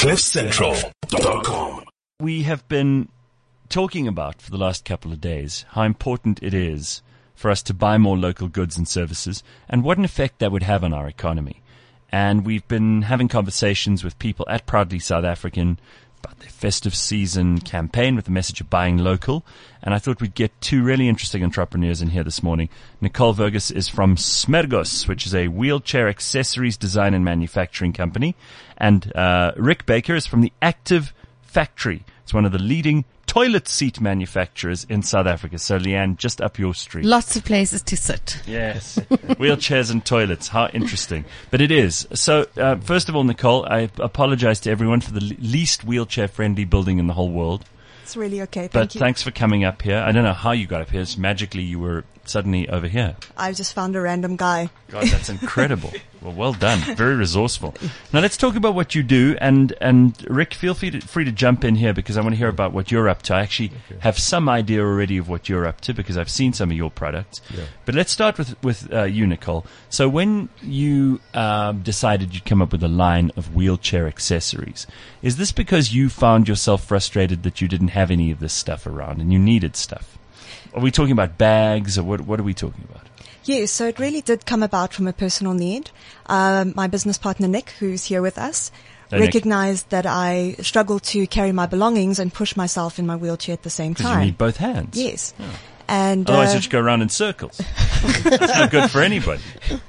CliffCentral.com. We have been talking about for the last couple of days how important it is for us to buy more local goods and services and what an effect that would have on our economy. And we've been having conversations with people at Proudly South African about their festive season campaign with the message of buying local. And I thought we'd get two really interesting entrepreneurs in here this morning. Nicole Vergus is from Smergos, which is a wheelchair accessories design and manufacturing company. And Rick Baker is from the Active Factory. It's one of the leading toilet seat manufacturers in South Africa. So, Leanne, just up your street. Lots of places to sit. Yes. Wheelchairs and toilets. How interesting. But it is. So, first of all, Nicole, I apologize to everyone for the least wheelchair-friendly building in the whole world. It's really okay. But thanks for coming up here. I don't know how you got up here. It's magically you were suddenly over here. I just found a random guy. God, that's incredible. Well done. Very resourceful. Now let's talk about what you do. And Rick, feel free to jump in here because I want to hear about what you're up to. I actually have some idea already of what you're up to because I've seen some of your products. Yeah. But let's start with you, Nicole. So when you decided you'd come up with a line of wheelchair accessories, is this because you found yourself frustrated that you didn't have any of this stuff around and you needed stuff? Are we talking about bags or what are we talking about? Yes, so it really did come about from a personal need. My business partner, Nick, who's here with us, recognized that I struggled to carry my belongings and push myself in my wheelchair at the same time. Because you need both hands. Yes. Oh. And otherwise you just go around in circles. That's not good for anybody.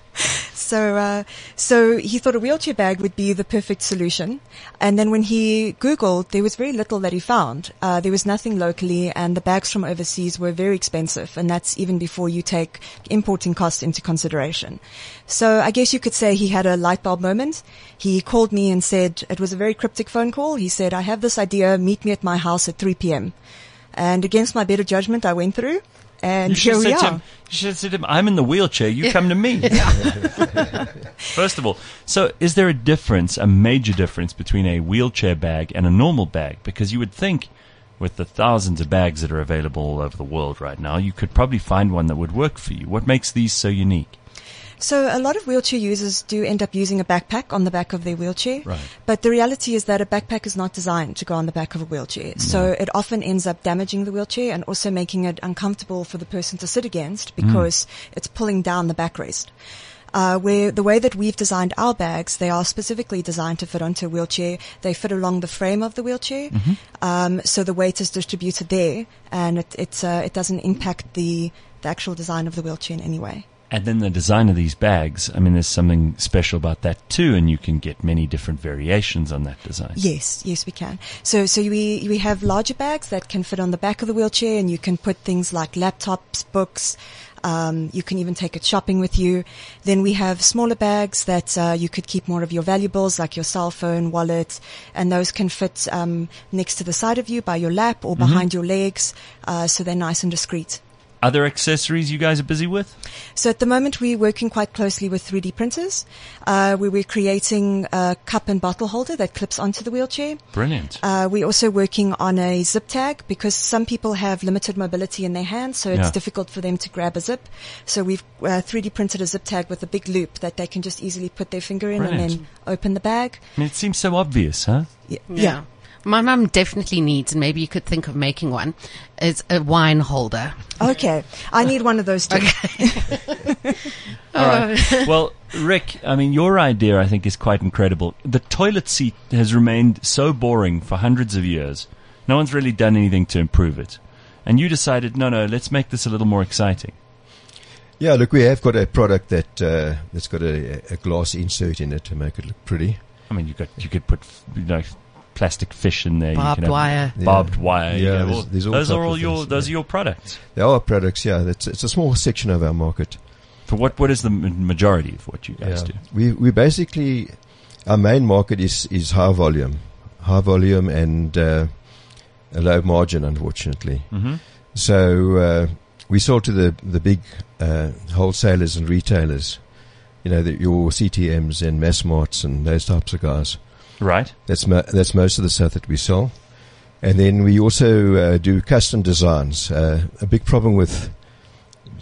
So he thought a wheelchair bag would be the perfect solution. And then when he Googled, there was very little that he found. There was nothing locally, and the bags from overseas were very expensive, and that's even before you take importing costs into consideration. So I guess you could say he had a light bulb moment. He called me and said, it was a very cryptic phone call. He said, I have this idea, meet me at my house at 3 p.m. And against my better judgment, I went through. And here we are. You should have said to him, I'm in the wheelchair, you come to me. First of all, so is there a major difference between a wheelchair bag and a normal bag? Because you would think with the thousands of bags that are available all over the world right now, you could probably find one that would work for you. What makes these so unique? So a lot of wheelchair users do end up using a backpack on the back of their wheelchair. Right. But the reality is that a backpack is not designed to go on the back of a wheelchair. No. So it often ends up damaging the wheelchair and also making it uncomfortable for the person to sit against because it's pulling down the backrest. Where the way that we've designed our bags, they are specifically designed to fit onto a wheelchair. They fit along the frame of the wheelchair. So the weight is distributed there and it doesn't impact the actual design of the wheelchair in any way. And then the design of these bags, I mean, there's something special about that too, and you can get many different variations on that design. Yes, we can. So we have larger bags that can fit on the back of the wheelchair, and you can put things like laptops, books. You can even take it shopping with you. Then we have smaller bags that you could keep more of your valuables, like your cell phone, wallet, and those can fit next to the side of you by your lap or behind your legs, so they're nice and discreet. Other accessories you guys are busy with? So at the moment we're working quite closely with 3D printers. We're creating a cup and bottle holder that clips onto the wheelchair. Brilliant. We're also working on a zip tag because some people have limited mobility in their hands, so it's difficult for them to grab a zip. So we've 3D printed a zip tag with a big loop that they can just easily put their finger in and then open the bag. I mean, it seems so obvious, huh? Yeah. My mum definitely needs, and maybe you could think of making one, is a wine holder. Okay. I need one of those too. Okay. All right. Well, Rick, I mean, your idea, I think, is quite incredible. The toilet seat has remained so boring for hundreds of years. No one's really done anything to improve it. And you decided, no, let's make this a little more exciting. Yeah, look, we have got a product that's got a glass insert in it to make it look pretty. I mean, you could put, plastic fish in there. Barbed wire. Barbed wire. Yeah, those are your products. They are products, yeah. It's a small section of our market. For what is the majority of what you guys do? We basically, our main market is high volume and a low margin, unfortunately. So we sold to the big wholesalers and retailers, your CTMs and Massmarts and those types of guys. Right. That's most of the stuff that we sell. And then we also do custom designs. A big problem with...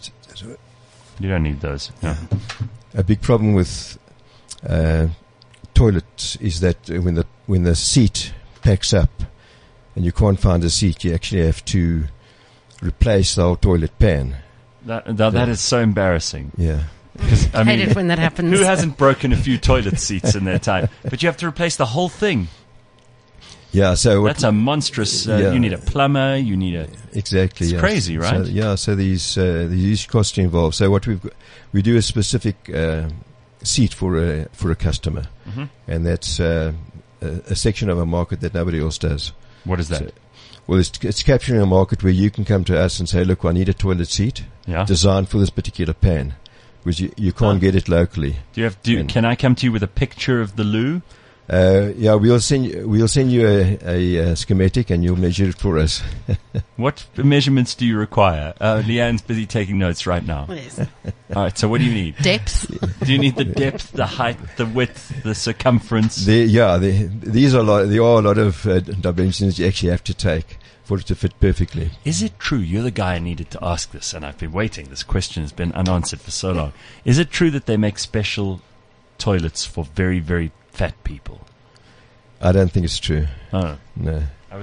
You don't need those. No. A big problem with toilet is that when the seat packs up and you can't find a seat, you actually have to replace the whole toilet pan. That is so embarrassing. Yeah. I Hate it when that happens. Who hasn't broken a few toilet seats in their time? But you have to replace the whole thing. Yeah, so that's a monstrous. You need a plumber. You need a exactly. It's crazy, right? So these costs involved. So what we do a specific seat for a customer, and that's a section of a market that nobody else does. What is that? So, well, it's capturing a market where you can come to us and say, look, I need a toilet seat designed for this particular pan, because you can't get it locally. Can I come to you with a picture of the loo? We'll send you a schematic and you'll measure it for us. What measurements do you require? Leanne's busy taking notes right now. Yes. All right, so what do you need? Depth. Do you need the depth, the height, the width, the circumference? There are a lot of dimensions you actually have to take for it to fit perfectly. Is it true? You're the guy I needed to ask this, and I've been waiting. This question has been unanswered for so long. Is it true that they make special toilets for very, very fat people? I don't think it's true. Oh. No.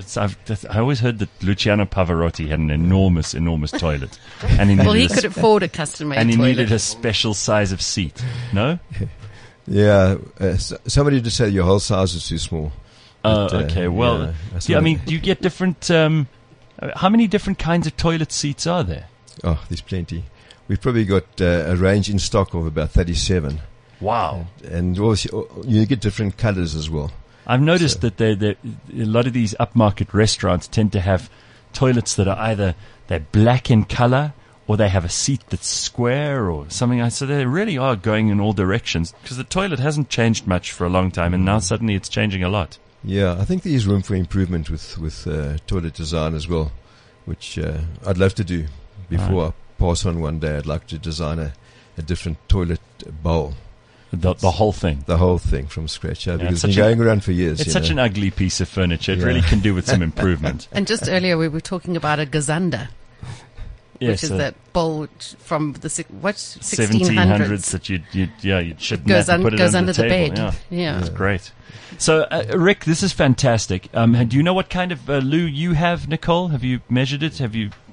I always heard that Luciano Pavarotti had an enormous toilet. And he could afford a custom-made toilet. And he toilet. needed a special size of seat. No? Yeah. Somebody just said your whole size is too small. Oh, okay. Well, do you get different... how many different kinds of toilet seats are there? Oh, there's plenty. We've probably got a range in stock of about 37. Wow. And also, you get different colors as well. I've noticed that a lot of these upmarket restaurants tend to have toilets that are either they're black in color or they have a seat that's square or something. So they really are going in all directions because the toilet hasn't changed much for a long time and now suddenly it's changing a lot. Yeah, I think there's room for improvement with toilet design as well, which I'd love to do. Before I pass on one day, I'd like to design a different toilet bowl. The whole thing. The whole thing from scratch. Because it's been going around for years. It's such an ugly piece of furniture. It really can do with some improvement. And just earlier we were talking about a gazander. Yes, which is that bowl from the 1700s that you shouldn't have to put it goes under the table. bed. Yeah. That's great. So, Rick, this is fantastic. Do you know what kind of loo you have, Nicole? Have you measured it?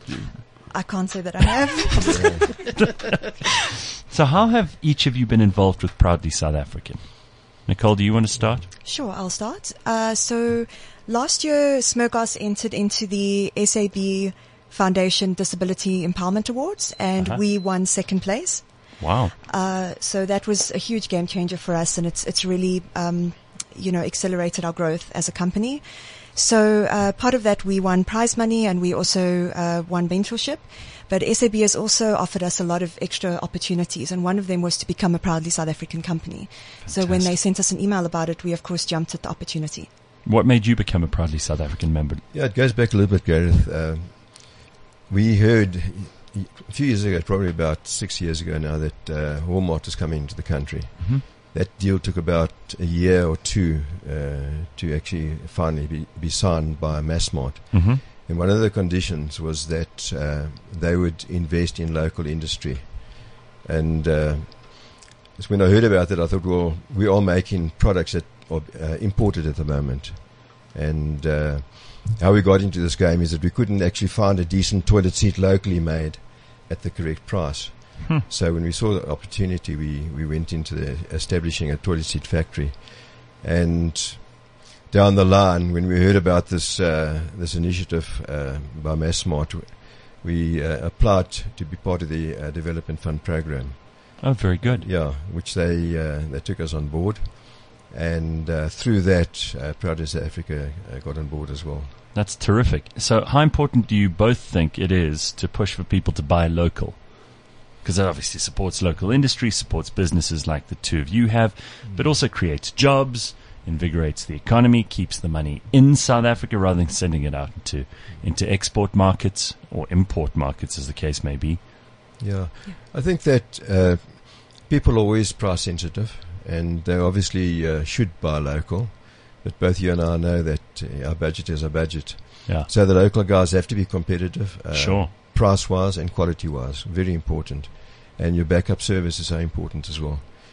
I can't say that I have. So how have each of you been involved with Proudly South African? Nicole, do you want to start? Sure, I'll start. So last year, Smokehouse entered into the SAB Foundation Disability Empowerment Awards, and we won second place. Wow. So that was a huge game changer for us, and it's really, accelerated our growth as a company. So part of that, we won prize money, and we also won mentorship. But SAB has also offered us a lot of extra opportunities, and one of them was to become a Proudly South African company. Fantastic. So when they sent us an email about it, we of course jumped at the opportunity. What made you become a Proudly South African member? Yeah, it goes back a little bit, Gareth. We heard a few years ago, probably about 6 years ago now, that Walmart is coming into the country. Mm-hmm. That deal took about a year or two to actually finally be signed by Massmart. Mm-hmm. And one of the conditions was that they would invest in local industry. And when I heard about that, I thought, well, we are making products that are imported at the moment. And how we got into this game is that we couldn't actually find a decent toilet seat locally made at the correct price. So when we saw the opportunity, we went into establishing a toilet seat factory. And down the line, when we heard about this initiative by Massmart, we applied to be part of the Development Fund program. Oh, very good. Yeah, which they took us on board. And through that, Proudly South Africa got on board as well. That's terrific. So how important do you both think it is to push for people to buy local? Because that obviously supports local industry, supports businesses like the two of you have, but also creates jobs, invigorates the economy, keeps the money in South Africa rather than sending it out into export markets or import markets, as the case may be. Yeah. I think that people are always price sensitive, and they obviously should buy local. But both you and I know that our budget is our budget. Yeah. So the local guys have to be competitive. Sure. Price-wise and quality-wise, very important. And your backup service is so important as well.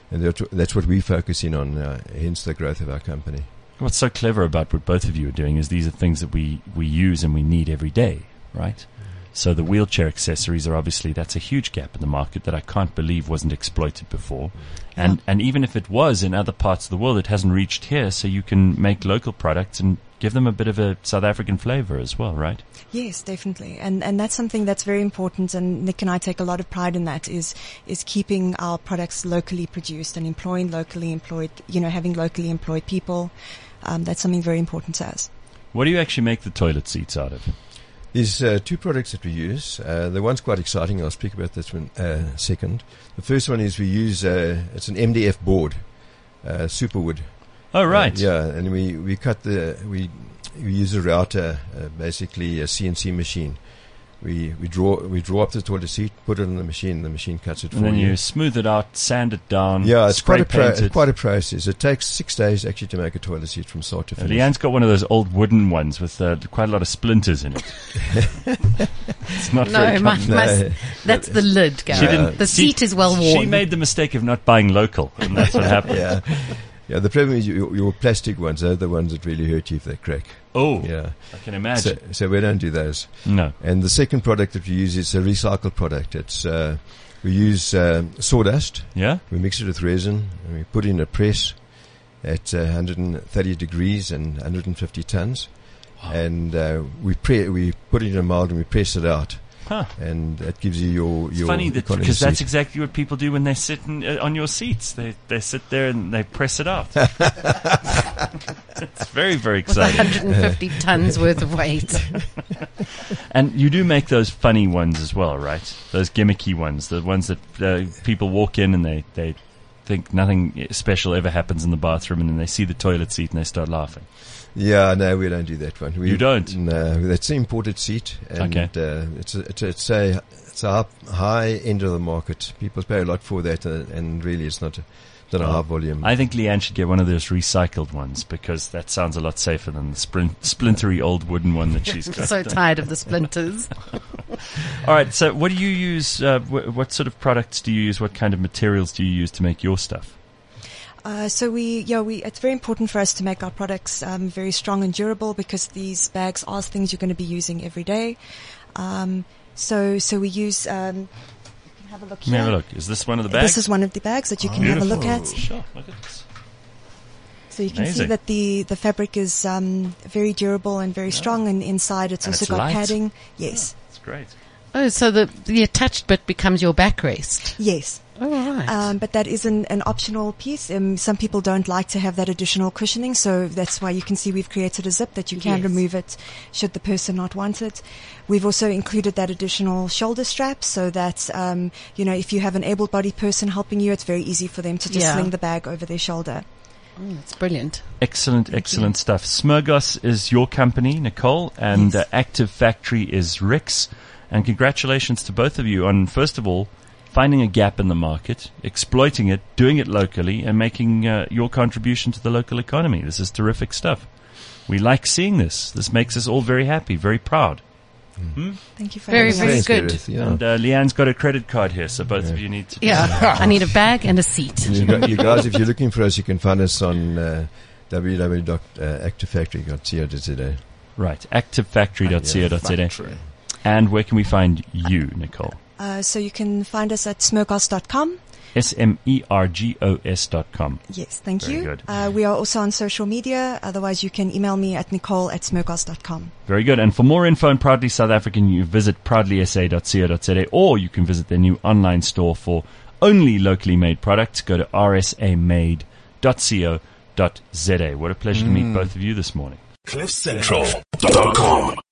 And that's what we're focusing on, hence the growth of our company. What's so clever about what both of you are doing is these are things that we use and we need every day, right? So the wheelchair accessories are obviously, that's a huge gap in the market that I can't believe wasn't exploited before. And even if it was in other parts of the world, it hasn't reached here, so you can make local products and give them a bit of a South African flavor as well, right? Yes, definitely. And that's something that's very important, and Nick and I take a lot of pride in that, is keeping our products locally produced and employing locally employed, having locally employed people. That's something very important to us. What do you actually make the toilet seats out of? There's two products that we use. The one's quite exciting. I'll speak about this one second. The first one is we use, it's an MDF board, superwood. Oh, right. And we cut we use a router, basically a CNC machine. We draw up the toilet seat, put it on the machine cuts it for you. And then you smooth it out, sand it down. Yeah, it's quite quite a process. It takes 6 days actually to make a toilet seat from start to finish. Leanne's got one of those old wooden ones with quite a lot of splinters in it. It's not very comfortable. That's the lid, Gary. The seat is well worn. She made the mistake of not buying local, and that's what happened. Yeah, the problem is your plastic ones are the ones that really hurt you if they crack. Oh, yeah. I can imagine. So we don't do those. No. And the second product that we use is a recycled product. It's we use sawdust. Yeah. We mix it with resin and we put it in a press at 130 degrees and 150 tons. Wow. And we put it in a mold and we press it out. Huh. And that gives you your it's funny because that's exactly what people do when they sit on your seats. They sit there and they press it out. It's very, very exciting. With 150 tons worth of weight. And you do make those funny ones as well, right? Those gimmicky ones, the ones that people walk in and they think nothing special ever happens in the bathroom, and then they see the toilet seat and they start laughing. Yeah, no, we don't do that one. You don't? No, that's an imported seat, and it's a high end of the market. People pay a lot for that, and really, it's not a high volume. I think Leanne should get one of those recycled ones because that sounds a lot safer than the splintery old wooden one that she's got. So tired of the splinters. All right, so what do you use? What sort of products do you use? What kind of materials do you use to make your stuff? So it's very important for us to make our products very strong and durable because these bags are things you're going to be using every day. So we use. Have a look here. Have a look. Is this one of the bags? This is one of the bags that you can have a look at. Sure, look at this. So you can see that the fabric is very durable and very strong, and inside it's also got padding. Yes. That's great. Oh, so the attached bit becomes your backrest. Yes. Oh, right. But that is an optional piece. Some people don't like to have that additional cushioning, so that's why you can see we've created a zip that you can remove it should the person not want it. We've also included that additional shoulder strap so that, if you have an able-bodied person helping you, it's very easy for them to just sling the bag over their shoulder. Oh, that's brilliant. Excellent stuff. Smurgos is your company, Nicole, and Active Factory is Rick's. And congratulations to both of you on, first of all, finding a gap in the market, exploiting it, doing it locally, and making your contribution to the local economy. This is terrific stuff. We like seeing this. This makes us all very happy, very proud. Mm-hmm. Thank you for having us. Very good. And Leanne's got a credit card here, so both of you need to. Yeah, I need a bag and a seat. And you guys, if you're looking for us, you can find us on www.activefactory.co.za. Right, activefactory.co.za. And where can we find you, Nicole? So you can find us at smergos.com. SMERGOS.com. Yes, thank you. Very good. We are also on social media. Otherwise, you can email me at nicole@smergos.com. Very good. And for more info on Proudly South African, you visit proudlysa.co.za, or you can visit their new online store for only locally made products. Go to rsamade.co.za. What a pleasure to meet both of you this morning. CliffCentral.com